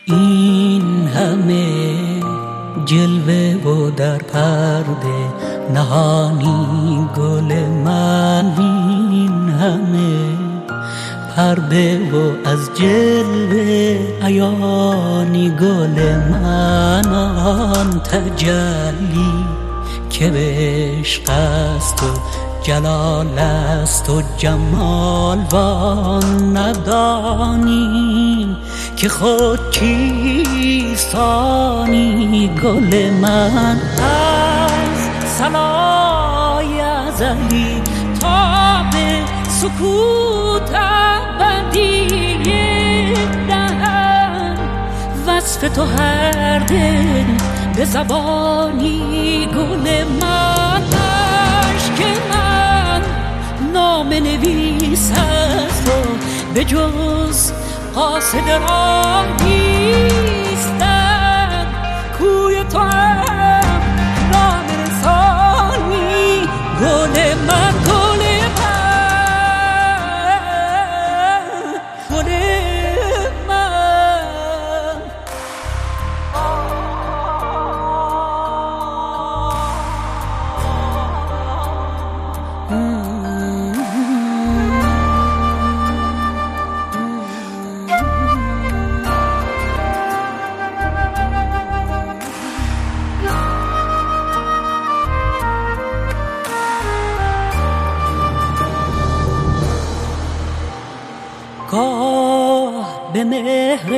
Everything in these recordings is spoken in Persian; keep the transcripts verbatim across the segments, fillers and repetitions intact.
این همه جلوه و در پرده نهانی گل من، این همه پرده و از جلوه عیانی گل من، آن تجلی که به عشق است و جلال است و جمال، وان ندانیم که خود چیست آنی گل من. از صلای ازلی تا به سکوت ابدی دهن، وصف تو هر دل به زبانی گل من. عشق من نام نویس است و به جز قاصد راه نیستم، کوی تو هم راه رسانی گل من، گل من، گل من. گاه به مهر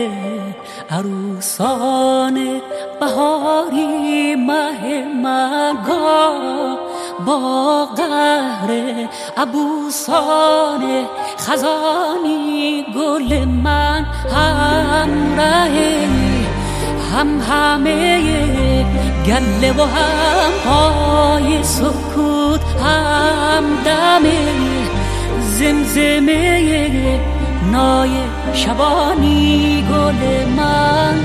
عروسان بهاری مه من، گاه با قهر عبوسان خزانی گل من. همراه هم همه گله و هم پای سکوت، هم دم زمزمه نای شبانی گل من.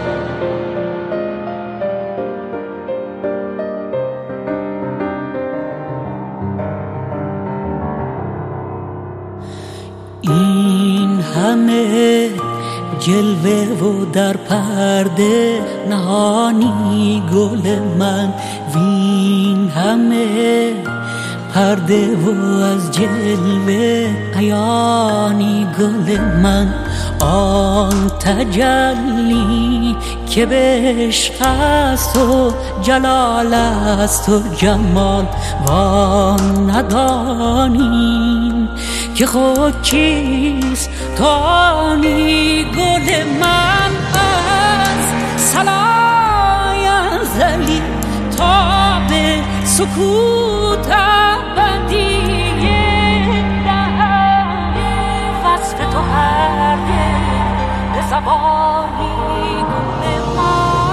این همه جلوه و در پرده نهانی گل من، وین همه پرده و از جلوه عیانی گل من. آن تجلی که به عشق است و جلال است و جمال، وان ندانیم که خود چیست تانی گل من. از صلای ازلی تا به سکوت ابدی دهن، وصف تو هر دل به زبانی گل من.